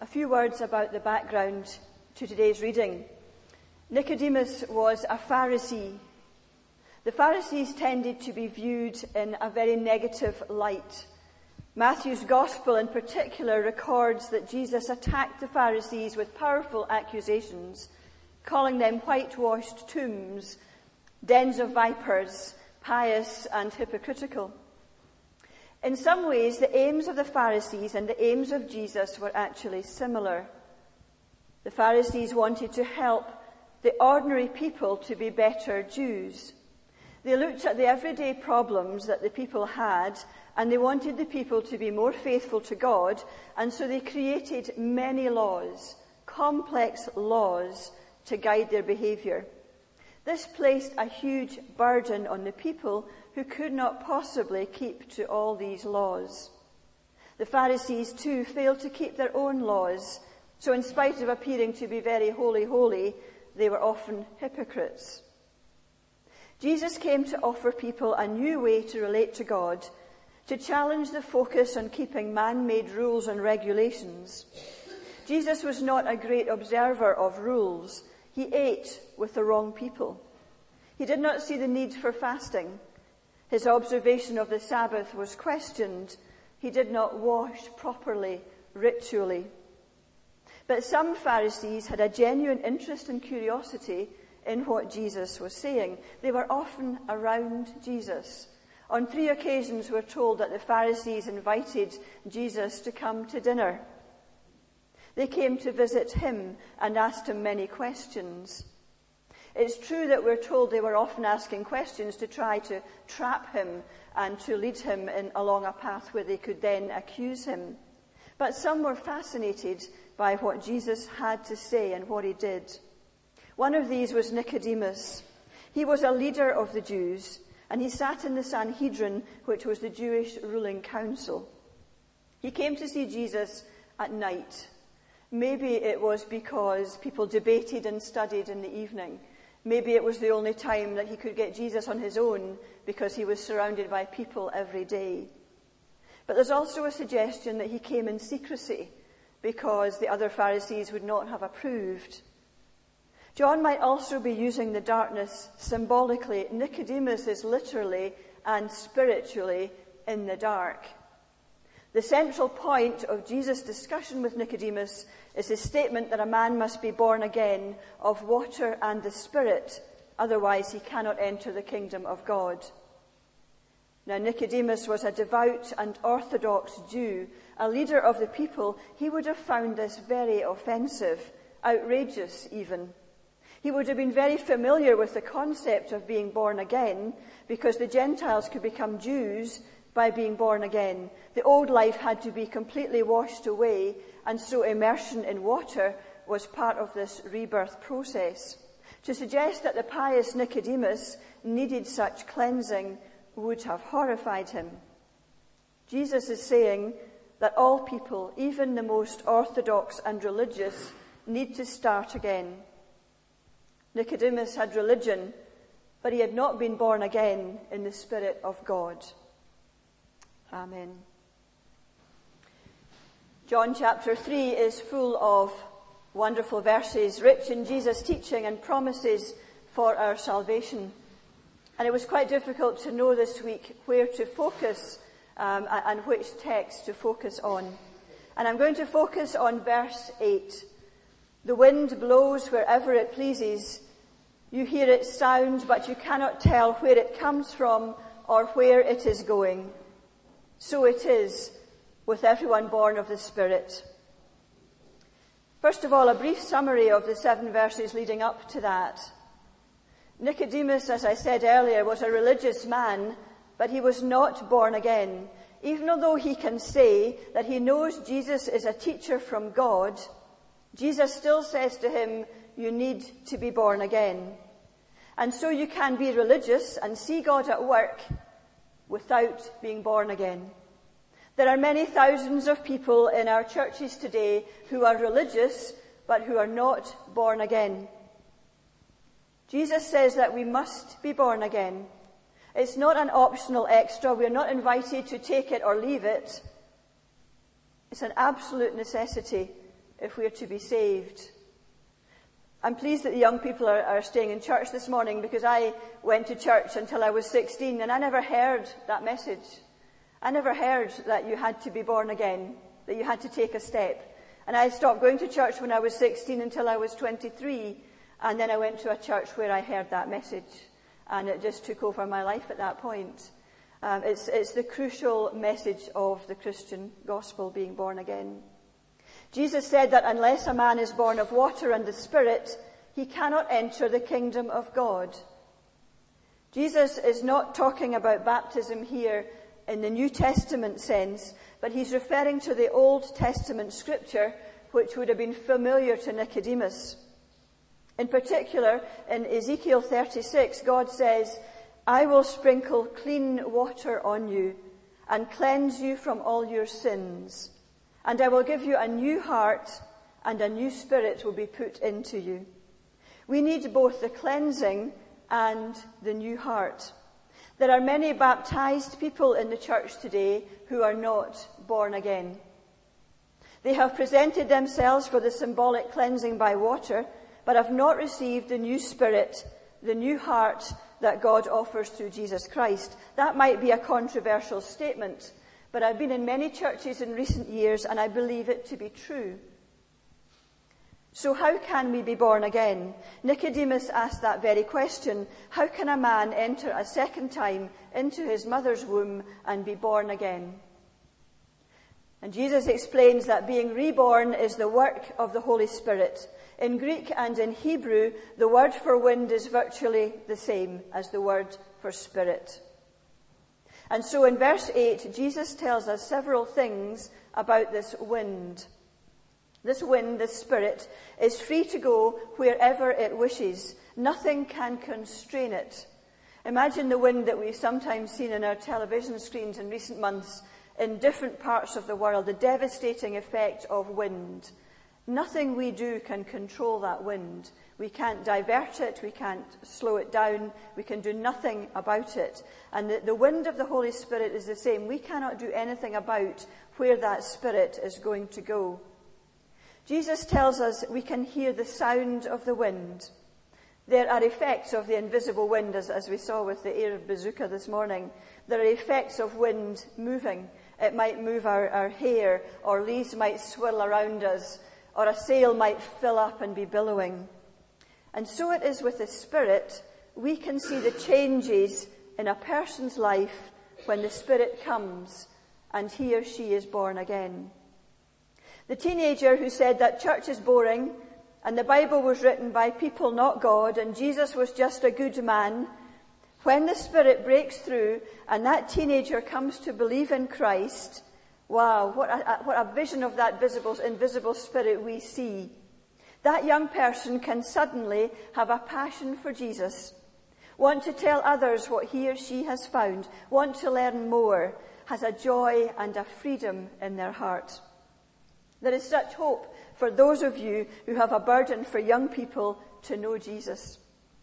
few words about the background to today's reading. Nicodemus was a Pharisee. The Pharisees tended to be viewed in a very negative light. Matthew's Gospel in particular records that Jesus attacked the Pharisees with powerful accusations, calling them whitewashed tombs, dens of vipers, pious and hypocritical. In some ways, the aims of the Pharisees and the aims of Jesus were actually similar. The Pharisees wanted to help the ordinary people to be better Jews. They looked at the everyday problems that the people had, and they wanted the people to be more faithful to God, and so they created many laws, complex laws, to guide their behavior. This placed a huge burden on the people who could not possibly keep to all these laws. The Pharisees, too, failed to keep their own laws, so in spite of appearing to be very holy, they were often hypocrites. Jesus came to offer people a new way to relate to God, to challenge the focus on keeping man-made rules and regulations. Jesus was not a great observer of rules. He ate with the wrong people. He did not see the need for fasting. His observation of the Sabbath was questioned. He did not wash properly, ritually. But some Pharisees had a genuine interest and curiosity in what Jesus was saying. They were often around Jesus. On 3 occasions we're told that the Pharisees invited Jesus to come to dinner. They came to visit him and asked him many questions. It's true that we're told they were often asking questions to try to trap him and to lead him along a path where they could then accuse him. But some were fascinated by what Jesus had to say and what he did. One of these was Nicodemus. He was a leader of the Jews, and he sat in the Sanhedrin, which was the Jewish ruling council. He came to see Jesus at night. Maybe it was because people debated and studied in the evening. Maybe it was the only time that he could get Jesus on his own because he was surrounded by people every day. But there's also a suggestion that he came in secrecy because the other Pharisees would not have approved. John might also be using the darkness symbolically. Nicodemus is literally and spiritually in the dark. The central point of Jesus' discussion with Nicodemus is his statement that a man must be born again of water and the Spirit, otherwise he cannot enter the kingdom of God. Now, Nicodemus was a devout and orthodox Jew, a leader of the people. He would have found this very offensive, outrageous even. He would have been very familiar with the concept of being born again, because the Gentiles could become Jews by being born again. The old life had to be completely washed away, and so immersion in water was part of this rebirth process. To suggest that the pious Nicodemus needed such cleansing would have horrified him. Jesus is saying that all people, even the most orthodox and religious, need to start again. Nicodemus had religion, but he had not been born again in the Spirit of God. Amen. John chapter 3 is full of wonderful verses, rich in Jesus' teaching and promises for our salvation. And it was quite difficult to know this week where to focus and which text to focus on. And I'm going to focus on verse 8. The wind blows wherever it pleases. You hear its sound, but you cannot tell where it comes from or where it is going. So it is with everyone born of the Spirit. First of all, a brief summary of the 7 verses leading up to that. Nicodemus, as I said earlier, was a religious man, but he was not born again. Even although he can say that he knows Jesus is a teacher from God, Jesus still says to him, you need to be born again. And so you can be religious and see God at work without being born again. There are many thousands of people in our churches today who are religious, but who are not born again. Jesus says that we must be born again. It's not an optional extra. We're not invited to take it or leave it. It's an absolute necessity if we're to be saved. I'm pleased that the young people are staying in church this morning, because I went to church until I was 16 and I never heard that message. I never heard that you had to be born again, that you had to take a step. And I stopped going to church when I was 16 until I was 23, and then I went to a church where I heard that message, and it just took over my life at that point. It's the crucial message of the Christian gospel, being born again. Jesus said that unless a man is born of water and the Spirit, he cannot enter the kingdom of God. Jesus is not talking about baptism here in the New Testament sense, but he's referring to the Old Testament scripture, which would have been familiar to Nicodemus. In particular, in Ezekiel 36, God says, "I will sprinkle clean water on you and cleanse you from all your sins. And I will give you a new heart, and a new spirit will be put into you." We need both the cleansing and the new heart. There are many baptized people in the church today who are not born again. They have presented themselves for the symbolic cleansing by water, but have not received the new spirit, the new heart that God offers through Jesus Christ. That might be a controversial statement, but I've been in many churches in recent years, and I believe it to be true. So how can we be born again? Nicodemus asked that very question. How can a man enter a second time into his mother's womb and be born again? And Jesus explains that being reborn is the work of the Holy Spirit. In Greek and in Hebrew, the word for wind is virtually the same as the word for spirit. And so in verse 8, Jesus tells us several things about this wind. This wind, this spirit, is free to go wherever it wishes. Nothing can constrain it. Imagine the wind that we've sometimes seen on our television screens in recent months in different parts of the world, the devastating effect of wind. Nothing we do can control that wind. We can't divert it, we can't slow it down, we can do nothing about it. And the wind of the Holy Spirit is the same. We cannot do anything about where that spirit is going to go. Jesus tells us we can hear the sound of the wind. There are effects of the invisible wind, as we saw with the air of Bazooka this morning. There are effects of wind moving. It might move our hair, or leaves might swirl around us, or a sail might fill up and be billowing. And so it is with the Spirit. We can see the changes in a person's life when the Spirit comes and he or she is born again. The teenager who said that church is boring and the Bible was written by people, not God, and Jesus was just a good man, when the Spirit breaks through and that teenager comes to believe in Christ, wow, what a vision of that invisible Spirit we see. That young person can suddenly have a passion for Jesus, want to tell others what he or she has found, want to learn more, has a joy and a freedom in their heart. There is such hope for those of you who have a burden for young people to know Jesus.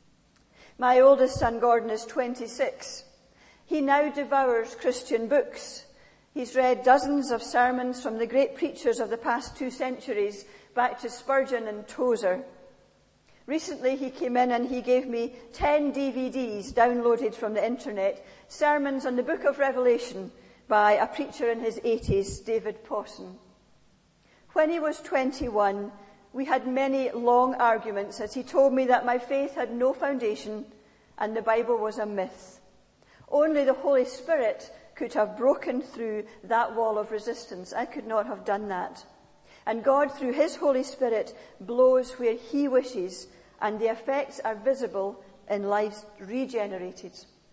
My oldest son, Gordon, is 26. He now devours Christian books. He's read dozens of sermons from the great preachers of the past 2 centuries, back to Spurgeon and Tozer. Recently he came in and he gave me 10 DVDs downloaded from the internet, sermons on the book of Revelation by a preacher in his 80s, David Pawson. When he was 21, we had many long arguments as he told me that my faith had no foundation and the Bible was a myth. Only the Holy Spirit could have broken through that wall of resistance. I could not have done that. And God, through his Holy Spirit, blows where he wishes, and the effects are visible in lives regenerated.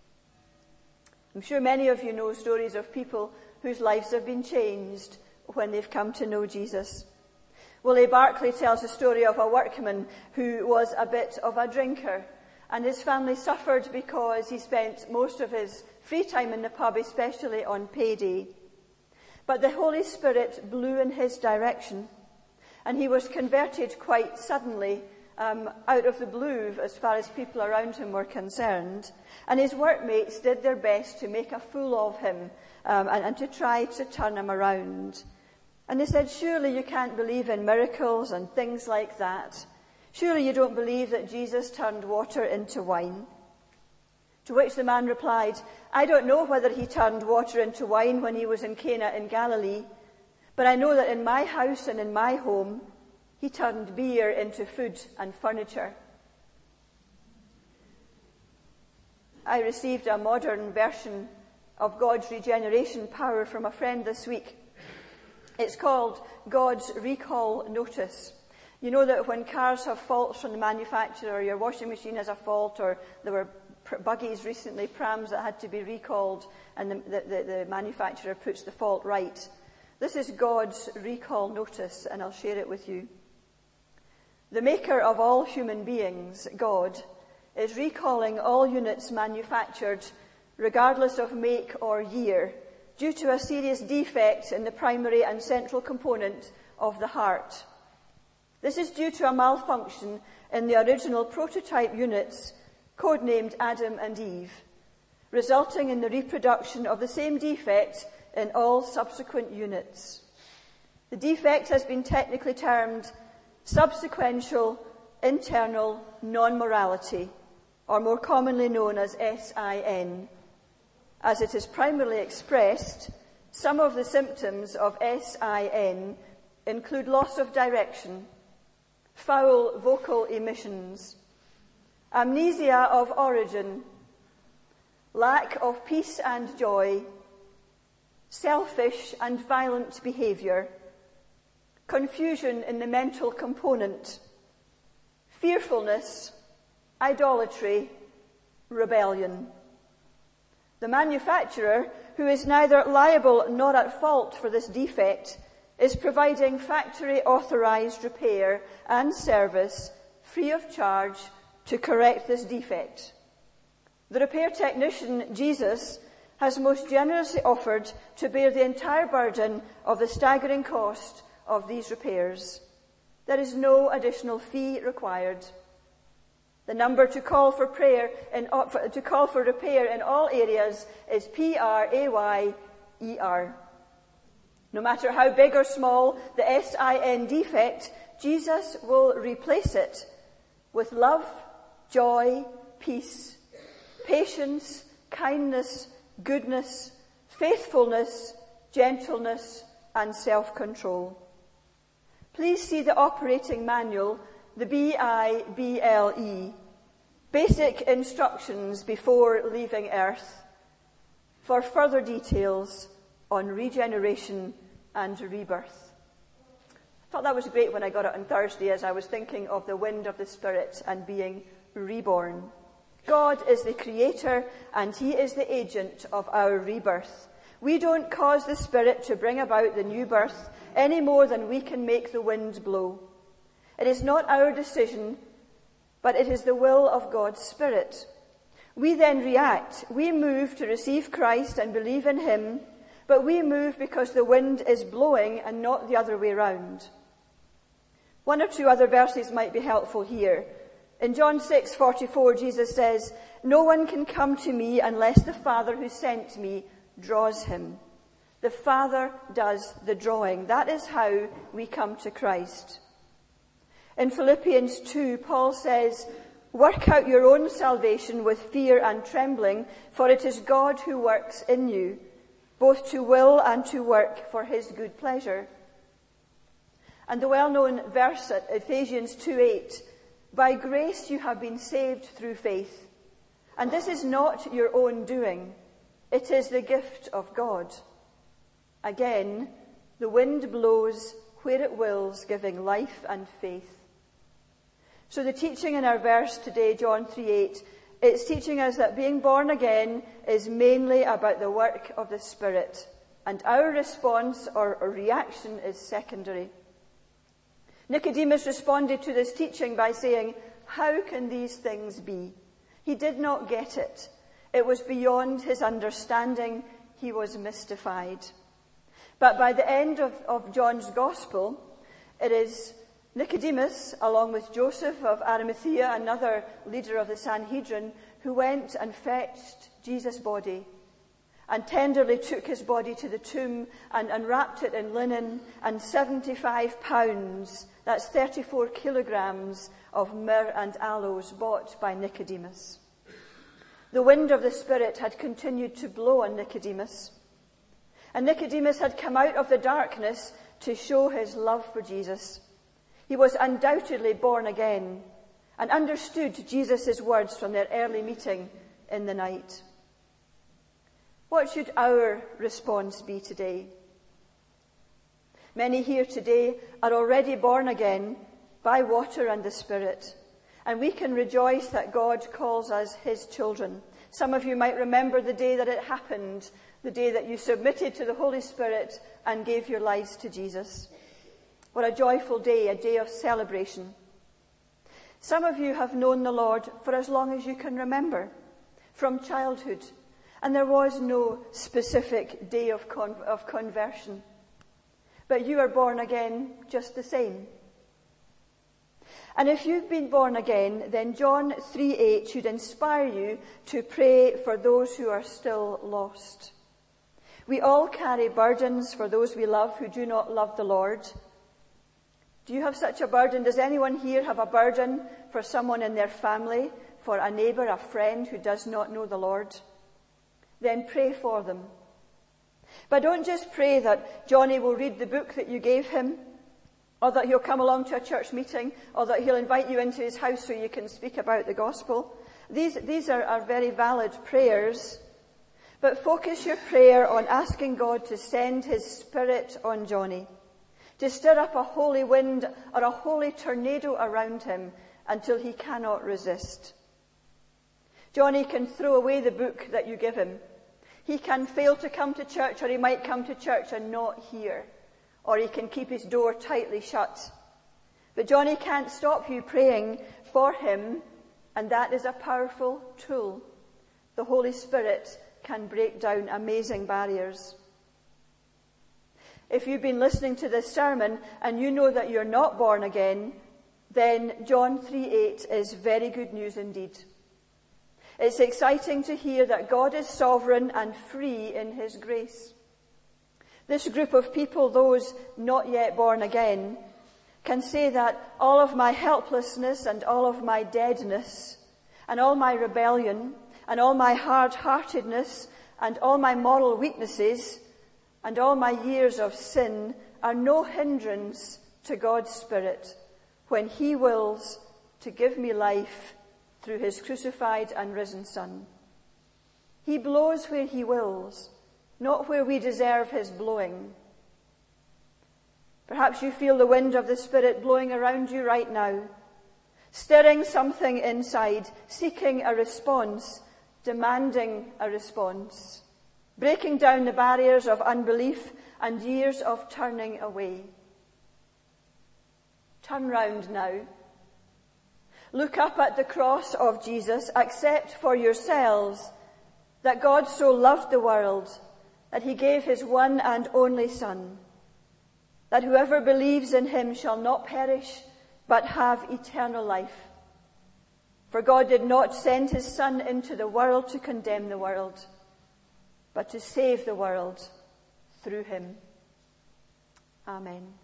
I'm sure many of you know stories of people whose lives have been changed when they've come to know Jesus. Willie Barclay tells the story of a workman who was a bit of a drinker, and his family suffered because he spent most of his free time in the pub, especially on payday. But the Holy Spirit blew in his direction, and he was converted quite suddenly, out of the blue as far as people around him were concerned. And his workmates did their best to make a fool of him and to try to turn him around. And they said, surely you can't believe in miracles and things like that. Surely you don't believe that Jesus turned water into wine. To which the man replied, I don't know whether he turned water into wine when he was in Cana in Galilee, but I know that in my house and in my home, he turned beer into food and furniture. I received a modern version of God's regeneration power from a friend this week. It's called God's Recall Notice. You know that when cars have faults from the manufacturer, or your washing machine has a fault, or there were buggies recently, prams that had to be recalled, and the manufacturer puts the fault right. This is God's Recall Notice, and I'll share it with you. The maker of all human beings, God, is recalling all units manufactured, regardless of make or year, due to a serious defect in the primary and central component of the heart. This is due to a malfunction in the original prototype units, codenamed Adam and Eve, resulting in the reproduction of the same defect in all subsequent units. The defect has been technically termed subsequential internal non-morality, or more commonly known as SIN. As it is primarily expressed, some of the symptoms of SIN include loss of direction, foul vocal emissions, amnesia of origin, lack of peace and joy, selfish and violent behaviour, confusion in the mental component, fearfulness, idolatry, rebellion. The manufacturer, who is neither liable nor at fault for this defect, is providing factory-authorised repair and service free of charge to correct this defect. The repair technician, Jesus, has most generously offered to bear the entire burden of the staggering cost of these repairs. There is no additional fee required. The number to call for repair in all areas is PRAYER. No matter how big or small the SIN defect, Jesus will replace it with love, joy, peace, patience, kindness, goodness, faithfulness, gentleness, and self-control. Please see the operating manual, the BIBLE, Basic Instructions Before Leaving Earth, for further details on regeneration and rebirth. I thought that was great when I got it on Thursday, as I was thinking of the wind of the Spirit and being reborn. God is the creator and he is the agent of our rebirth. We don't cause the Spirit to bring about the new birth any more than we can make the wind blow. It is not our decision, but it is the will of God's Spirit. We then react. We move to receive Christ and believe in him, but we move because the wind is blowing and not the other way round. One or two other verses might be helpful here. In John 6:44, Jesus says, "No one can come to me unless the Father who sent me draws him." The Father does the drawing. That is how we come to Christ. In Philippians 2, Paul says, "Work out your own salvation with fear and trembling, for it is God who works in you, both to will and to work for his good pleasure." And the well-known verse at Ephesians 2:8, "By grace you have been saved through faith, and this is not your own doing, it is the gift of God." Again, the wind blows where it wills, giving life and faith. So the teaching in our verse today, John 3:8, it's teaching us that being born again is mainly about the work of the Spirit, and our response or reaction is secondary. Nicodemus responded to this teaching by saying, "How can these things be?" He did not get it. It was beyond his understanding. He was mystified. But by the end of John's Gospel, it is Nicodemus, along with Joseph of Arimathea, another leader of the Sanhedrin, who went and fetched Jesus' body. and tenderly took his body to the tomb and wrapped it in linen, and 75 pounds, that's 34 kilograms, of myrrh and aloes bought by Nicodemus. The wind of the Spirit had continued to blow on Nicodemus, and Nicodemus had come out of the darkness to show his love for Jesus. He was undoubtedly born again and understood Jesus' words from their early meeting in the night. What should our response be today? Many here today are already born again by water and the Spirit, and we can rejoice that God calls us his children. Some of you might remember the day that it happened, the day that you submitted to the Holy Spirit and gave your lives to Jesus. What a joyful day, a day of celebration. Some of you have known the Lord for as long as you can remember, from childhood, and there was no specific day of conversion. But you are born again just the same. And if you've been born again, then John 3:8 should inspire you to pray for those who are still lost. We all carry burdens for those we love who do not love the Lord. Do you have such a burden? Does anyone here have a burden for someone in their family, for a neighbour, a friend who does not know the Lord? Then pray for them. But don't just pray that Johnny will read the book that you gave him, or that he'll come along to a church meeting, or that he'll invite you into his house so you can speak about the gospel. These are very valid prayers. But focus your prayer on asking God to send his Spirit on Johnny, to stir up a holy wind or a holy tornado around him until he cannot resist. Johnny can throw away the book that you give him. He can fail to come to church, or he might come to church and not hear, or he can keep his door tightly shut. But Johnny can't stop you praying for him, and that is a powerful tool. The Holy Spirit can break down amazing barriers. If you've been listening to this sermon and you know that you're not born again, then John 3:8 is very good news indeed. It's exciting to hear that God is sovereign and free in his grace. This group of people, those not yet born again, can say that all of my helplessness and all of my deadness and all my rebellion and all my hard-heartedness and all my moral weaknesses and all my years of sin are no hindrance to God's Spirit when he wills to give me life through his crucified and risen Son. He blows where he wills, not where we deserve his blowing. Perhaps you feel the wind of the Spirit blowing around you right now, stirring something inside, seeking a response, demanding a response, breaking down the barriers of unbelief and years of turning away. Turn round now. Look up at the cross of Jesus. Accept for yourselves that God so loved the world that he gave his one and only Son, that whoever believes in him shall not perish but have eternal life. For God did not send his Son into the world to condemn the world, but to save the world through him. Amen.